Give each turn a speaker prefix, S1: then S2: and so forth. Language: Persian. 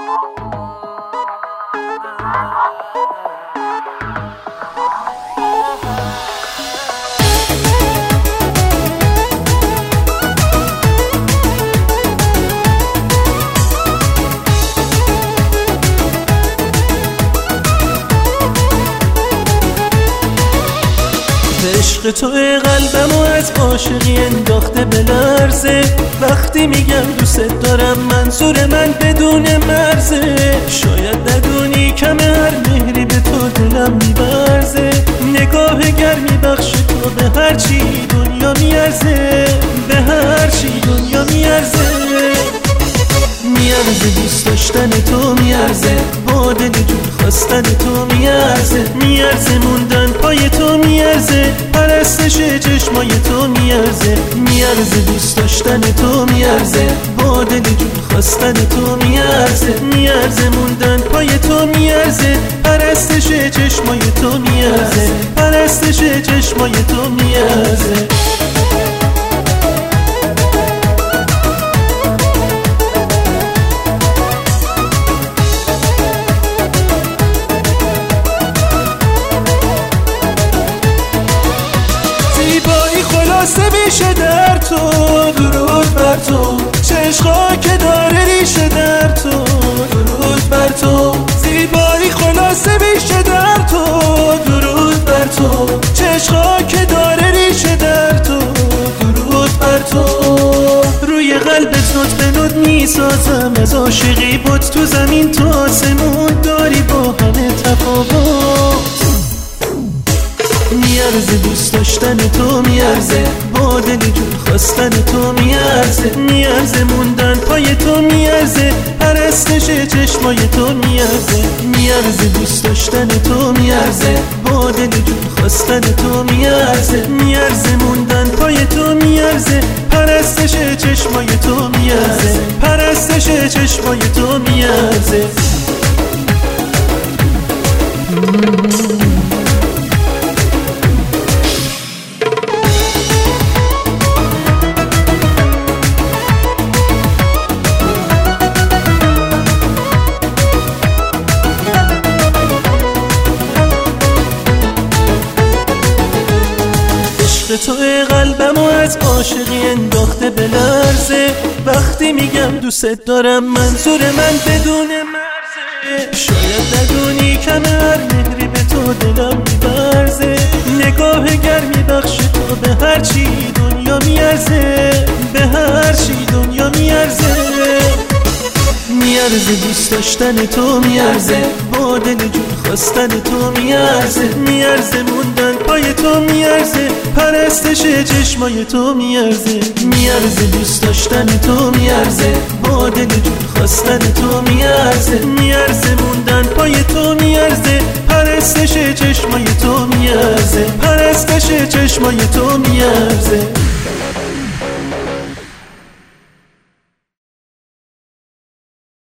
S1: عشق تو قلبمو از عاشقی انداخته به لرزه. وقتی میگم دوست دارم منظور من بدون مرزه. شاید ندونی کم هر مهری به تو دلم میبرزه. نگاه گرمی بخش تو به هر چی دنیا میارزه. به هر چی دنیا میارزه. میارزه دوست داشتن تو میارزه. با دل جون خواستن تو میارزه. میارزه موندن پای تو میارزه. پرستش چشمای تو میارزه. میارزه دوست داشتن تو میارزه. با دل جون خواستن تو میارزه. میارزه موندن پای تو میارزه. پرستش چشمای تو میارزه. پرستش چشمای تو میارزه. ریشه در تو درود بر تو. چشقا که داره ریشه در تو درود بر تو. زیبایی خلاصه ریشه در تو درود بر تو. چشقا که داره ریشه در تو درود بر تو. روی قلبت نوت به نوت میسازم از عاشقی بود. تو زمین تو آسمون داری با همه تفاوت. میارزه دوست داشتن تو میارزه. با دل جون خواستن تو میارزه. میارزه موندن پای تو میارزه. پرستش چشمای تو میارزه. میارزه دوست داشتن تو میارزه. با دل جون خواستن تو میارزه. میارزه موندن پای تو میارزه. پرستش چشمای تو میارزه. پرستش چشمای تو میارزه. تو قلبمو از عاشقی انداخته به لرزه. وقتی میگم دوست دارم منظور من بدون مرزه. شاید ندونی کم هر مهری به تو دلم میبرزه. نگاه گرمی بخش تو به هر چی دنیا میارزه. به هر چی دنیا میارزه. میارزه دوست داشتن تو میارزه. با دل جون خواستن تو میارزه. میارزه موندن پای تو میارزه. پرستش چشمای تو میارزه. میارزه دوست داشتن تو میارزه. با دل جون خواستن تو میارزه. میارزه موندن پای تو میارزه. پرستش چشمای تو میارزه. پرستش چشمای تو میارزه.